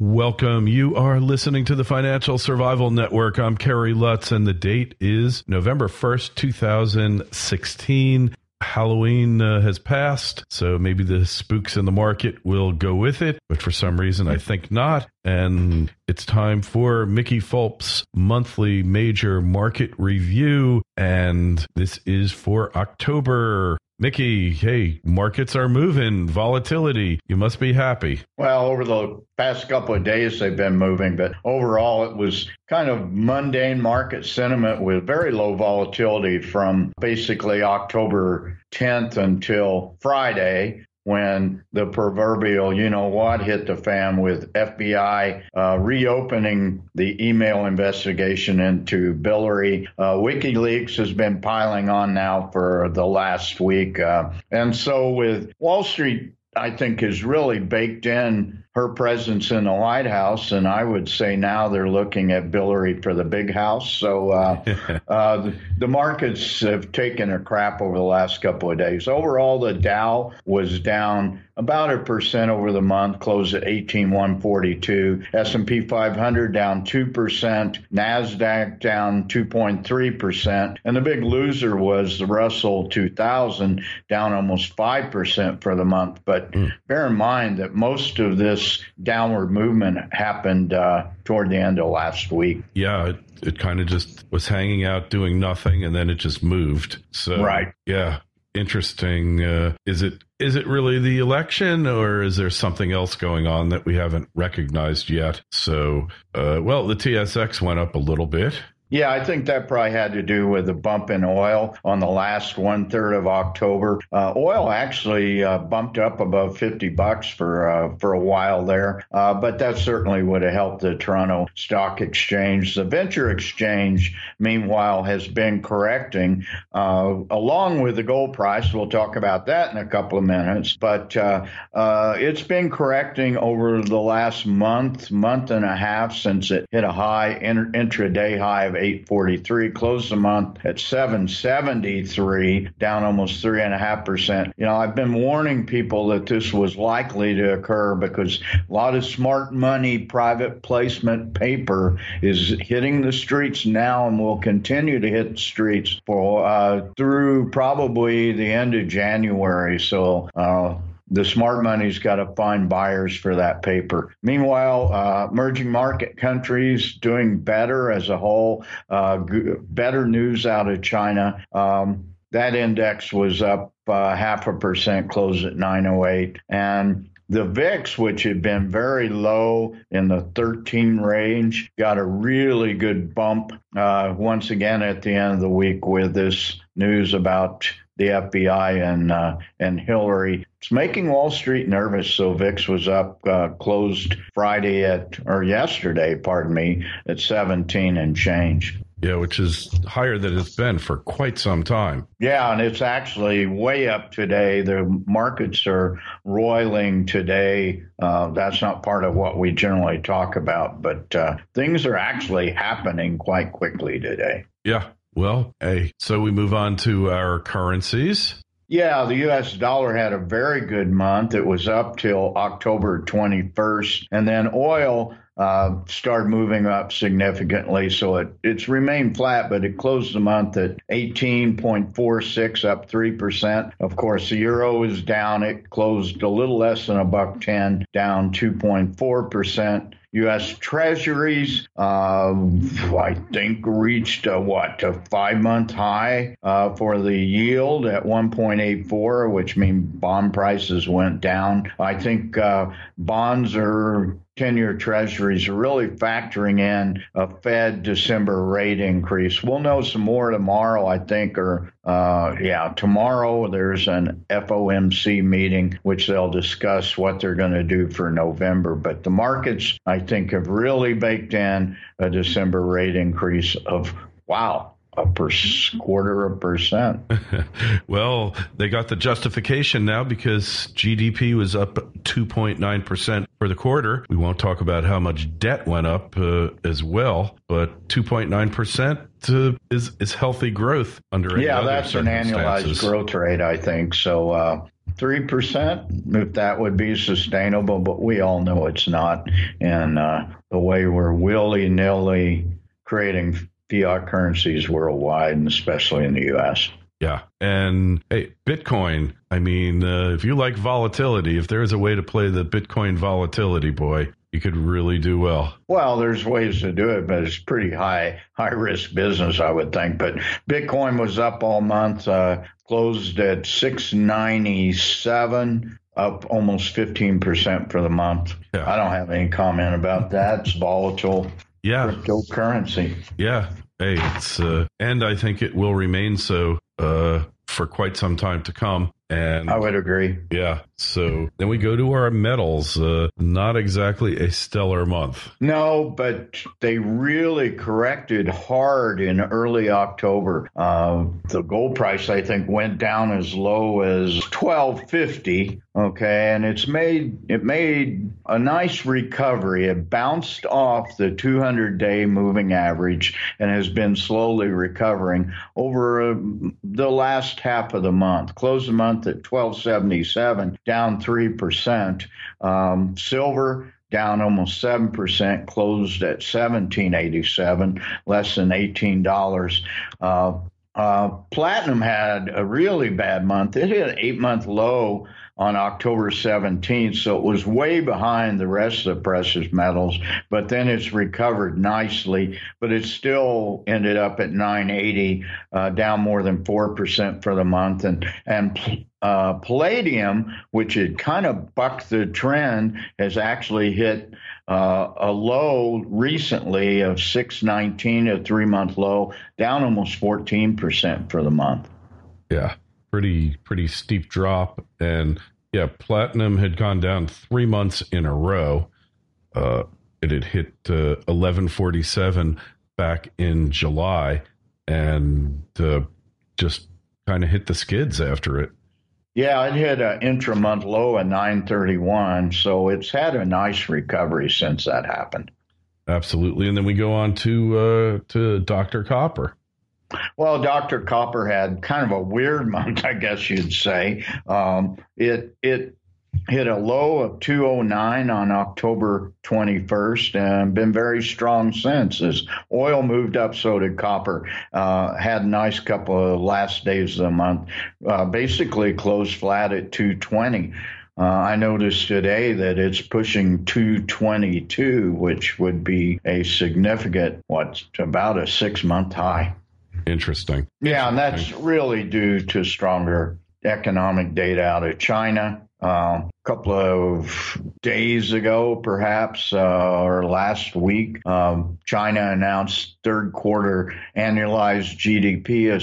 Welcome. You are listening to the Financial Survival Network. I'm Kerry Lutz, and the date is November 1st, 2016. Halloween has passed, so maybe the spooks in the market will go with it, but for some reason I think not. And it's time for Mickey Fulp's monthly major market review, and this is for October. Mickey, hey, markets are moving, volatility. You must be happy. Well, over the past couple of days, they've been moving, but overall, it was kind of mundane market sentiment with very low volatility from basically October 10th until Friday, when the proverbial you-know-what hit the fan with FBI reopening the email investigation into Billary. WikiLeaks has been piling on now for the last week. And so with Wall Street, I think, has really baked in her presence in the White House, and I would say now they're looking at Billary for the big house. So the markets have taken a crap over the last couple of days. Overall, the Dow was down about 1% over the month, closed at 18,142. S&P 500 down 2%, NASDAQ down 2.3%, and the big loser was the Russell 2000, down almost 5% for the month. But bear in mind that most of this downward movement happened toward the end of last week. Yeah, it kind of just was hanging out doing nothing, and then it just moved. So, right. Yeah, interesting. Is it really the election, or is there something else going on that we haven't recognized yet? So, well, the TSX went up a little bit. Yeah, I think that probably had to do with the bump in oil on the last 1/3 of October. Oil actually bumped up above $50 for a while there, but that certainly would have helped the Toronto Stock Exchange. The Venture Exchange, meanwhile, has been correcting along with the gold price. We'll talk about that in a couple of minutes, but it's been correcting over the last month and a half since it hit a high intraday high of 843, closed the month at 773, down almost 3.5%. I've been warning people that this was likely to occur because a lot of smart money private placement paper is hitting the streets now and will continue to hit the streets for through probably the end of January. So the smart money's got to find buyers for that paper. Meanwhile, emerging market countries doing better as a whole. Better news out of China. That index was up 0.5%, closed at 908. And the VIX, which had been very low in the 13 range, got a really good bump once again at the end of the week with this news about the FBI and Hillary. It's making Wall Street nervous, so VIX was up, closed yesterday, at 17 and change. Yeah, which is higher than it's been for quite some time. Yeah, and it's actually way up today. The markets are roiling today. That's not part of what we generally talk about, but things are actually happening quite quickly today. Yeah. Well, hey, so we move on to our currencies. Yeah, the U.S. dollar had a very good month. It was up till October 21st. And then oil started moving up significantly. So it's remained flat, but it closed the month at 18.46, up 3%. Of course, the euro is down. It closed a little less than $1.10, down 2.4%. U.S. Treasuries, I think, reached a 5-month high for the yield at 1.84, which means bond prices went down. I think bonds are 10-year treasuries are really factoring in a Fed December rate increase. We'll know some more tomorrow, I think, tomorrow there's an FOMC meeting, which they'll discuss what they're going to do for November. But the markets, I think, have really baked in a December rate increase of, a 0.25%. Well, they got the justification now because GDP was up 2.9% for the quarter. We won't talk about how much debt went up as well, but 2.9% is healthy growth under any other that's an annualized growth rate, I think. So 3%, if that would be sustainable, but we all know it's not. And the way we're willy-nilly creating fiat currencies worldwide, and especially in the U.S. Yeah. And hey, Bitcoin, I mean, if you like volatility, if there's a way to play the Bitcoin volatility, boy, you could really do well. Well, there's ways to do it, but it's pretty high risk business, I would think. But Bitcoin was up all month, closed at 697, up almost 15% for the month. Yeah. I don't have any comment about that. It's volatile. Yeah. Cryptocurrency. Yeah. Hey, it's and I think it will remain so for quite some time to come. And I would agree. Yeah. So then we go to our metals. Not exactly a stellar month. No, but they really corrected hard in early October. The gold price, I think, went down as low as $1,250. Okay, and it made a nice recovery. It bounced off the 200-day moving average and has been slowly recovering over the last half of the month. Closed the month at $1,277, down 3%. Silver down almost 7%, closed at $1,787, less than $18. Platinum had a really bad month. It hit an 8-month low on October 17th, so it was way behind the rest of the precious metals, but then it's recovered nicely, but it still ended up at 980, down more than 4% for the month. And palladium, which had kind of bucked the trend, has actually hit a low recently of 619, a 3-month low, down almost 14% for the month. Yeah. Pretty steep drop. And yeah, platinum had gone down 3 months in a row. It had hit 1147 back in July and just kind of hit the skids after it. Yeah, it hit an intra-month low at 931, so it's had a nice recovery since that happened. It And then we go on to Dr. Copper. Well, Dr. Copper had kind of a weird month, I guess you'd say. It hit a low of 209 on October 21st and been very strong since. As oil moved up, so did copper. Had a nice couple of last days of the month. Basically closed flat at 220. I noticed today that it's pushing 222, which would be a significant, about a 6-month high. Interesting. Yeah, and that's really due to stronger economic data out of China. A couple of days ago, perhaps, or last week, China announced third quarter annualized GDP of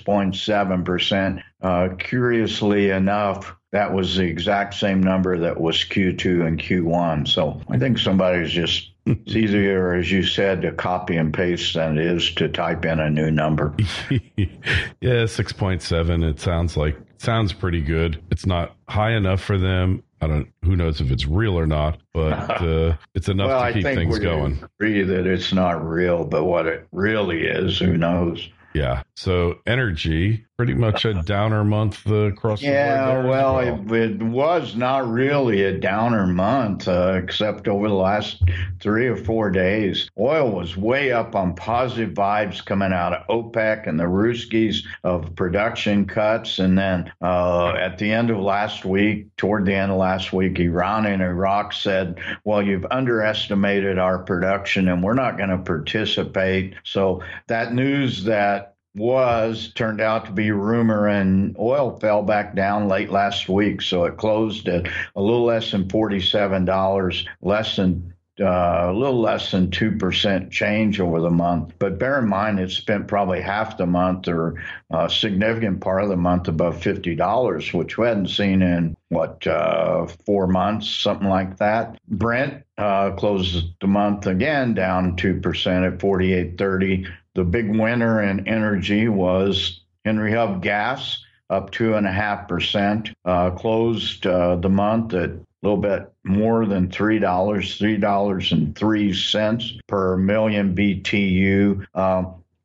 6.7%. Curiously enough, that was the exact same number that was Q2 and Q1. So I think somebody's just, it's easier, as you said, to copy and paste than it is to type in a new number. Yeah, 6.7. It sounds pretty good. It's not high enough for them. Who knows if it's real or not, but it's enough to keep things going. I agree that it's not real, but what it really is, who knows? Yeah. So energy, pretty much a downer month across the board. Yeah, well, it was not really a downer month, except over the last 3 or 4 days. Oil was way up on positive vibes coming out of OPEC and the Ruskies of production cuts. And then at the end of last week, toward the end of last week, Iran and Iraq said, well, you've underestimated our production and we're not going to participate. So that news that turned out to be rumor, and oil fell back down late last week. So it closed at a little less than $47, a little less than 2% change over the month. But bear in mind, it spent probably half the month or a significant part of the month above $50, which we hadn't seen in 4 months, something like that. Brent closed the month again down 2% at $48.30. The big winner in energy was Henry Hub gas, up 2.5%, closed the month at a little bit more than $3.03 per million BTU.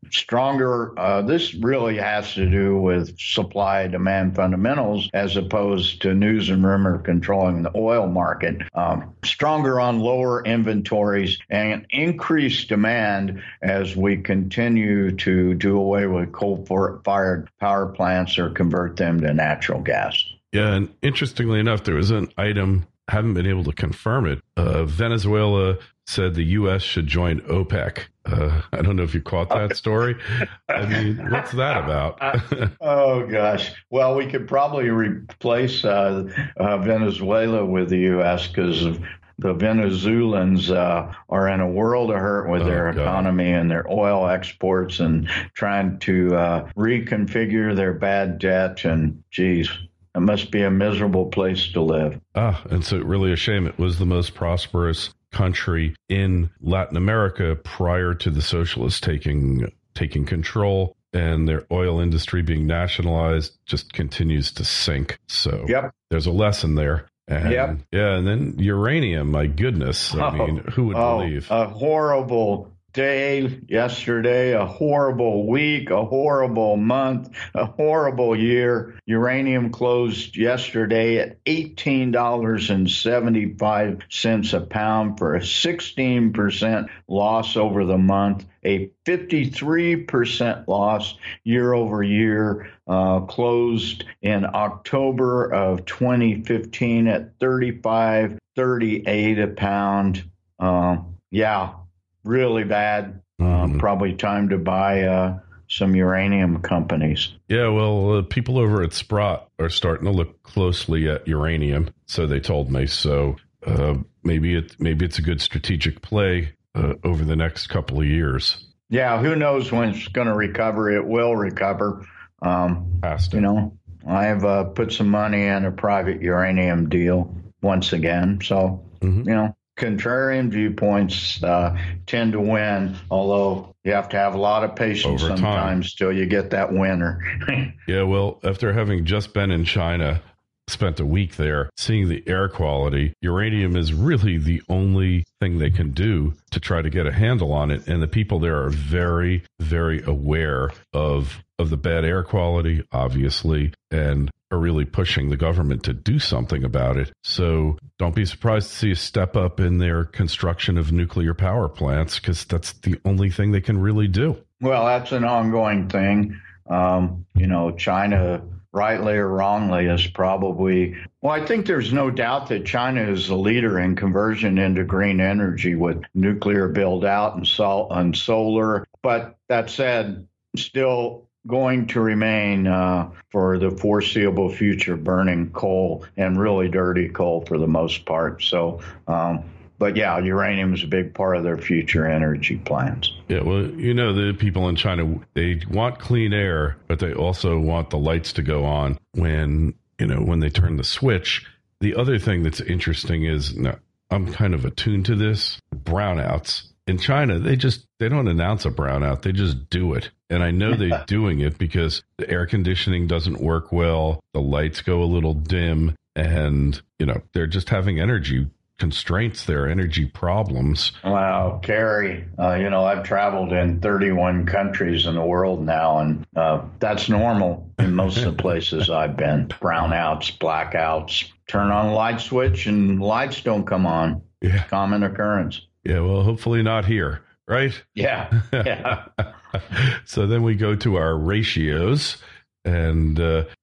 stronger. This really has to do with supply demand fundamentals as opposed to news and rumor controlling the oil market. Stronger on lower inventories and increased demand as we continue to do away with coal-fired power plants or convert them to natural gas. Yeah, and interestingly enough, there was an item, haven't been able to confirm it. Venezuela said the U.S. should join OPEC. I don't know if you caught that story. I mean, what's that about? Oh, gosh. Well, we could probably replace Venezuela with the U.S. because the Venezuelans are in a world of hurt with their economy and their oil exports and trying to reconfigure their bad debt. And, geez, it must be a miserable place to live. And so really a shame. It was the most prosperous country in Latin America prior to the socialists taking control, and their oil industry being nationalized just continues to sink. So there's a lesson there. And, yeah, and then uranium, my goodness. I mean, who would believe? A horrible day yesterday, a horrible week, a horrible month, a horrible year. Uranium closed yesterday at $18.75 a pound for a 16% loss over the month, a 53% loss year over year. Closed in October of 2015 at $35.38 a pound. Really bad. Probably time to buy some uranium companies. Yeah, well, people over at Sprott are starting to look closely at uranium, so they told me. So maybe it's a good strategic play over the next couple of years. Yeah, who knows when it's going to recover? It will recover. Has to. You know, I've put some money in a private uranium deal once again. So, you know, contrarian viewpoints tend to win, although you have to have a lot of patience sometimes till you get that winner. Yeah, well, after having just been in China, spent a week there, seeing the air quality, uranium is really the only thing they can do to try to get a handle on it. And the people there are very, very aware of the bad air quality, obviously, and are really pushing the government to do something about it. So don't be surprised to see a step up in their construction of nuclear power plants, because that's the only thing they can really do. Well, that's an ongoing thing. You know, China, rightly or wrongly, is probably, well, I think there's no doubt that China is the leader in conversion into green energy with nuclear build out and solar. But that said, still going to remain for the foreseeable future burning coal, and really dirty coal for the most part. So, but yeah, uranium is a big part of their future energy plans. Yeah, well, you know, the people in China, they want clean air, but they also want the lights to go on when they turn the switch. The other thing that's interesting is, now, I'm kind of attuned to this, brownouts. In China, they don't announce a brownout. They just do it. And I know they're doing it because the air conditioning doesn't work well. The lights go a little dim, and, you know, they're just having energy constraints there, energy problems. Wow, Kerry, I've traveled in 31 countries in the world now, and that's normal in most of the places I've been. Brownouts, blackouts, turn on a light switch and lights don't come on. Yeah. Common occurrence. Yeah, well, hopefully not here, right? Yeah. So then we go to our ratios, and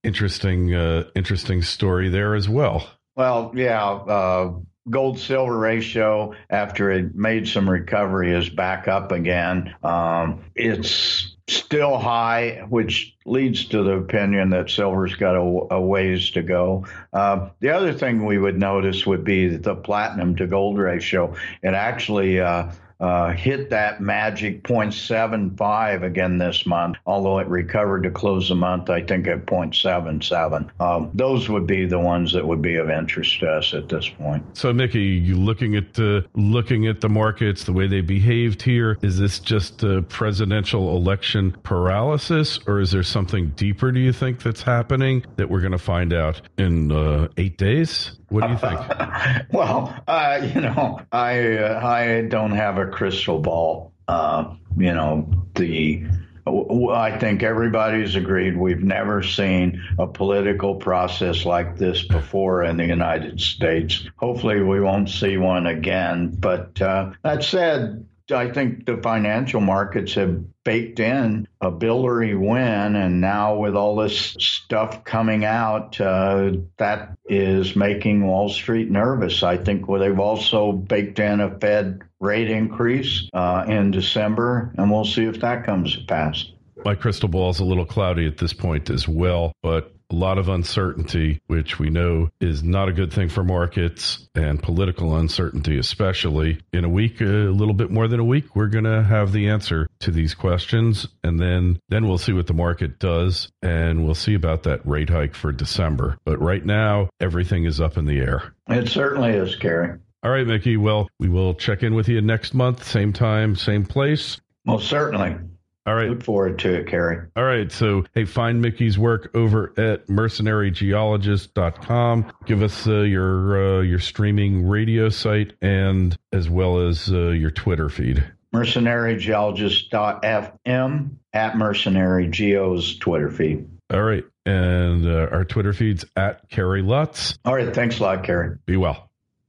interesting story there as well. Well, yeah, gold-silver ratio, after it made some recovery, is back up again. It's still high, which leads to the opinion that silver's got a ways to go. The other thing we would notice would be the platinum to gold ratio. It actually hit that magic 0.75 again this month, although it recovered to close the month, I think, at 0.77. Those would be the ones that would be of interest to us at this point. So, Mickey, you looking at the markets, the way they behaved here, is this just a presidential election paralysis, or is there something deeper, do you think, that's happening that we're going to find out in 8 days? What do you think? Well, I don't have a crystal ball. The I think everybody's agreed we've never seen a political process like this before in the United States. Hopefully we won't see one again. But that said, I think the financial markets have baked in a biliary win, and now with all this stuff coming out, that is making Wall Street nervous. I think they've also baked in a Fed rate increase in December, and we'll see if that comes to pass. My crystal ball is a little cloudy at this point as well, but a lot of uncertainty, which we know is not a good thing for markets, and political uncertainty especially. In a week, a little bit more than a week, we're going to have the answer to these questions, and then we'll see what the market does, and we'll see about that rate hike for December. But right now, everything is up in the air. It certainly is, Gary. All right, Mickey. Well, we will check in with you next month, same time, same place. Most certainly. All right. Look forward to it, Kerry. All right. So, hey, find Mickey's work over at mercenarygeologist.com. Give us your streaming radio site and as well as your Twitter feed. Mercenarygeologist.fm at Mercenary Geo's Twitter feed. All right. And our Twitter feed's at Kerry Lutz. All right. Thanks a lot, Kerry. Be well.